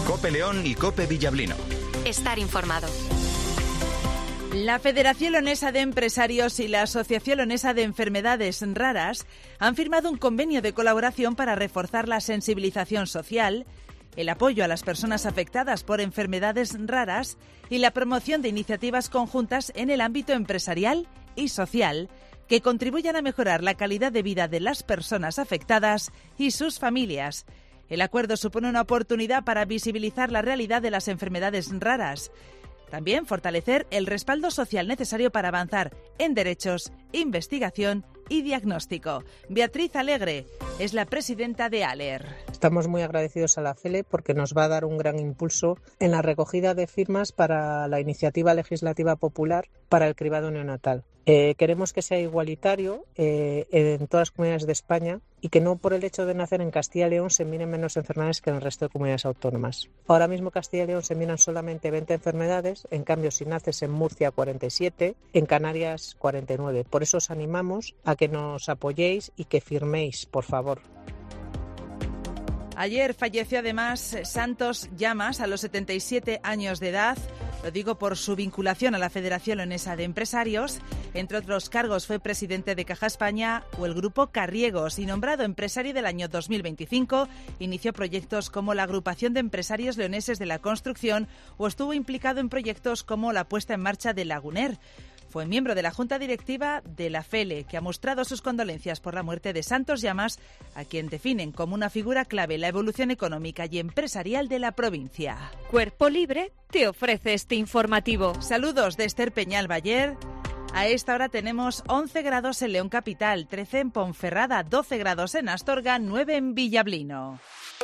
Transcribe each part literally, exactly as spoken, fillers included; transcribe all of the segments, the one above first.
COPE León y COPE Villablino. Estar informado. La Federación Leonesa de Empresarios y la Asociación Leonesa de Enfermedades Raras han firmado un convenio de colaboración para reforzar la sensibilización social, el apoyo a las personas afectadas por enfermedades raras y la promoción de iniciativas conjuntas en el ámbito empresarial y social que contribuyan a mejorar la calidad de vida de las personas afectadas y sus familias. El acuerdo supone una oportunidad para visibilizar la realidad de las enfermedades raras. También fortalecer el respaldo social necesario para avanzar en derechos, investigación y diagnóstico. Beatriz Alegre es la presidenta de ALER. Estamos muy agradecidos a la FELE porque nos va a dar un gran impulso en la recogida de firmas para la iniciativa legislativa popular para el cribado neonatal. Eh, queremos que sea igualitario eh, en todas las comunidades de España y que no por el hecho de nacer en Castilla y León se miren menos enfermedades que en el resto de comunidades autónomas. Ahora mismo Castilla y León se miran solamente veinte enfermedades, en cambio si naces en Murcia cuarenta y siete, en Canarias cuarenta y nueve. Por eso os animamos a que nos apoyéis y que firméis, por favor. Ayer falleció además Santos Llamas a los setenta y siete años de edad. Lo digo por su vinculación a la Federación Leonesa de Empresarios. Entre otros cargos fue presidente de Caja España o el Grupo Carriegos y nombrado empresario del año dos mil veinticinco. Inició proyectos como la Agrupación de Empresarios Leoneses de la Construcción o estuvo implicado en proyectos como la puesta en marcha de Laguner. Fue miembro de la Junta Directiva de la FELE, que ha mostrado sus condolencias por la muerte de Santos Llamas, a quien definen como una figura clave en la evolución económica y empresarial de la provincia. Cuerpo Libre te ofrece este informativo. Saludos de Esther Peñalbayer. A esta hora tenemos once grados en León Capital, trece en Ponferrada, doce grados en Astorga, nueve en Villablino.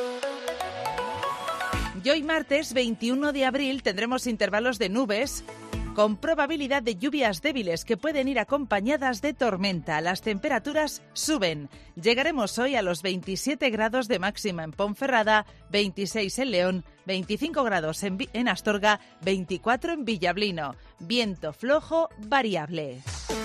Y hoy martes veintiuno de abril tendremos intervalos de nubes con probabilidad de lluvias débiles que pueden ir acompañadas de tormenta. Las temperaturas suben. Llegaremos hoy a los veintisiete grados de máxima en Ponferrada, veintiséis en León, veinticinco grados en, en Astorga, veinticuatro en Villablino. Viento flojo variable.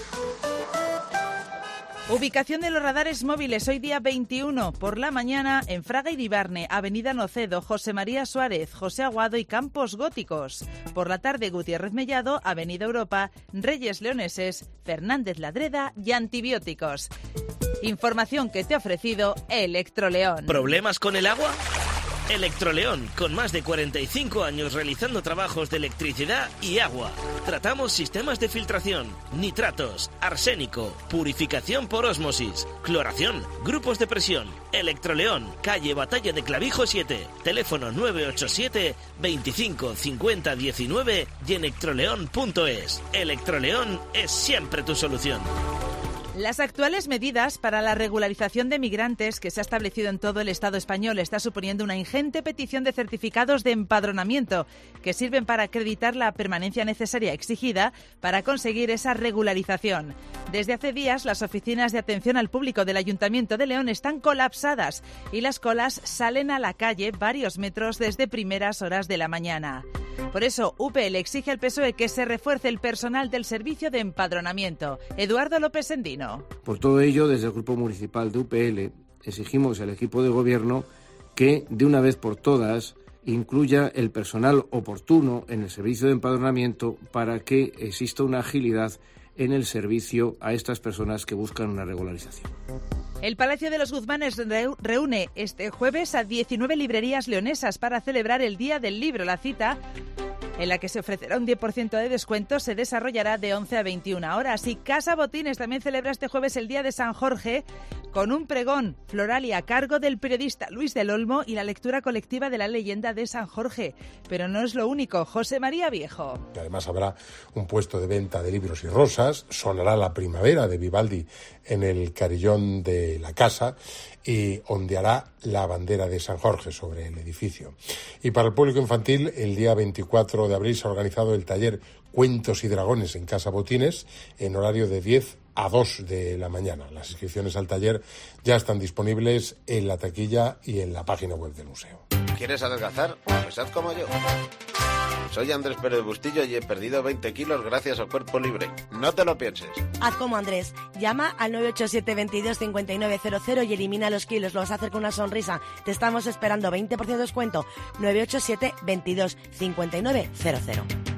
Ubicación de los radares móviles hoy día veintiuno. Por la mañana en Fraga y Vivarne, Avenida Nocedo, José María Suárez, José Aguado y Campos Góticos. Por la tarde Gutiérrez Mellado, Avenida Europa, Reyes Leoneses, Fernández Ladreda y Antibióticos. Información que te ha ofrecido Electroleón. ¿Problemas con el agua? Electroleón, con más de cuarenta y cinco años realizando trabajos de electricidad y agua. Tratamos sistemas de filtración, nitratos, arsénico, purificación por ósmosis, cloración, grupos de presión. Electroleón, calle Batalla de Clavijo siete, teléfono nueve ocho siete, veinticinco, cincuenta, diecinueve y electroleón punto es. Electroleón es siempre tu solución. Las actuales medidas para la regularización de migrantes que se ha establecido en todo el Estado español está suponiendo una ingente petición de certificados de empadronamiento que sirven para acreditar la permanencia necesaria exigida para conseguir esa regularización. Desde hace días, las oficinas de atención al público del Ayuntamiento de León están colapsadas y las colas salen a la calle varios metros desde primeras horas de la mañana. Por eso, U P L exige al P S O E que se refuerce el personal del servicio de empadronamiento. Eduardo López Endino. Por todo ello, desde el Grupo Municipal de U P L exigimos al equipo de gobierno que, de una vez por todas, incluya el personal oportuno en el servicio de empadronamiento para que exista una agilidad en el servicio a estas personas que buscan una regularización. El Palacio de los Guzmanes reúne este jueves a diecinueve librerías leonesas para celebrar el Día del Libro. La cita, en la que se ofrecerá un diez por ciento de descuento, se desarrollará de once a veintiuna horas. Y Casa Botines también celebra este jueves el Día de San Jorge con un pregón floral y a cargo del periodista Luis del Olmo y la lectura colectiva de la leyenda de San Jorge. Pero no es lo único. José María Viejo. Además habrá un puesto de venta de libros y rosas, sonará la primavera de Vivaldi en el carillón de la casa y ondeará la bandera de San Jorge sobre el edificio. Y para el público infantil, el día veinticuatro de abril se ha organizado el taller Cuentos y Dragones en Casa Botines en horario de diez a dos de la mañana. Las inscripciones al taller ya están disponibles en la taquilla y en la página web del museo. ¿Quieres adelgazar? Pues haz como yo. Soy Andrés Pérez Bustillo y he perdido veinte kilos gracias a Cuerpo Libre. No te lo pienses. Haz como Andrés. Llama al nueve ocho siete veintidós cincuenta y nueve cero cero y elimina los kilos. Lo vas a hacer con una sonrisa. Te estamos esperando. veinte por ciento de descuento. nueve ocho siete veintidós cincuenta y nueve cero cero.